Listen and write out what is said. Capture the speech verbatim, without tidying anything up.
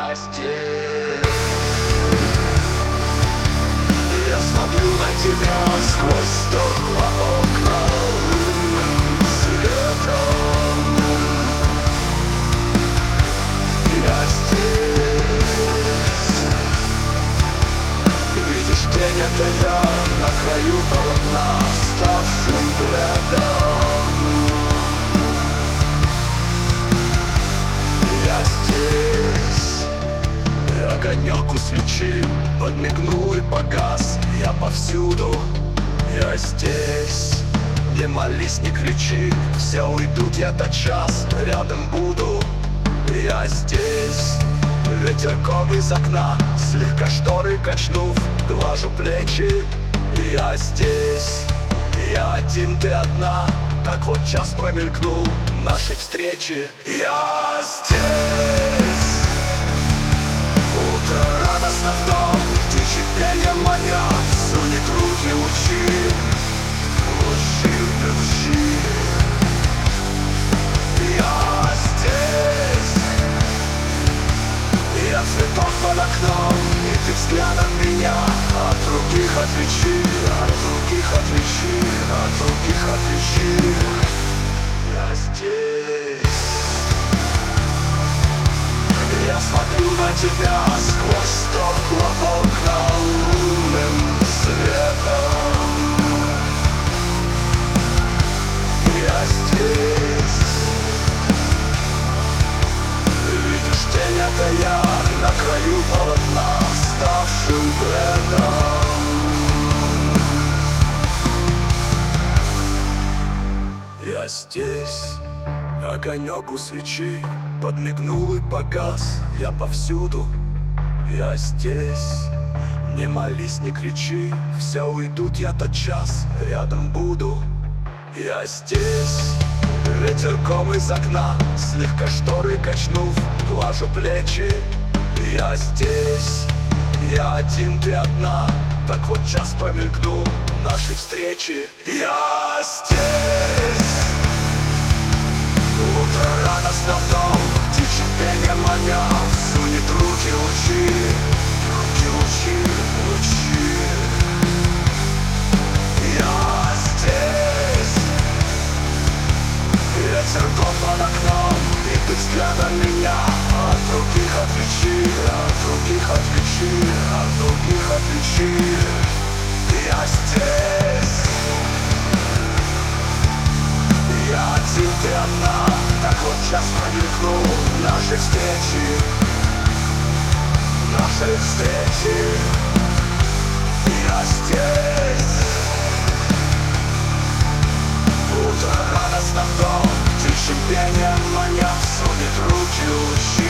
я здесь. Я смотрю на тебя сквозь стекла окна лунным светом. Я здесь. Видишь, тень — это я на краю полотна, ставшим рядом. Я здесь. Огонек у свечи подмигнул и погас. Я повсюду, я здесь. Не молись, не кричи, все уйдут, я тотчас рядом буду. Я здесь. Ветерком из окна, слегка шторы качнув, глажу плечи. Я здесь. Я один, ты одна. Так вот час промелькнул нашей встречи. Я здесь. Утро радостно в дом, птичьи пенья манят, сунет руки лучи, лучи, лучи. Я здесь. Я цветок под окном, и ты взглядом меня от других отличи, от других отличи, от других отличи. Я здесь. Я смотрю на тебя сквозь стекла окна лунным светом. Я здесь. Видишь, тень — это я на краю полотна, ставшим бредом. Я здесь. Огонек у свечи подмигнул и погас. Я повсюду, я здесь. Не молись, не кричи, все уйдут, я тотчас рядом буду. Я здесь. Ветерком из окна, слегка шторы качнув, глажу плечи. Я здесь. Я один, ты одна. Так вот час промелькнул нашей встречи. Я здесь. Утро радостно в дом, птичьи пенья манят, сунет руки лучи, руки лучи, лучи. Я здесь. Ветерком под окном, и ты взглядом меня от других отличи, от других отличи, от других отличи. Я здесь. Я один, ты одна. Так вот час промелькнул нашей встречи, нашей встречи. Я здесь. Утро радостно в дом, птичьим пением манят, сунет руки лучи.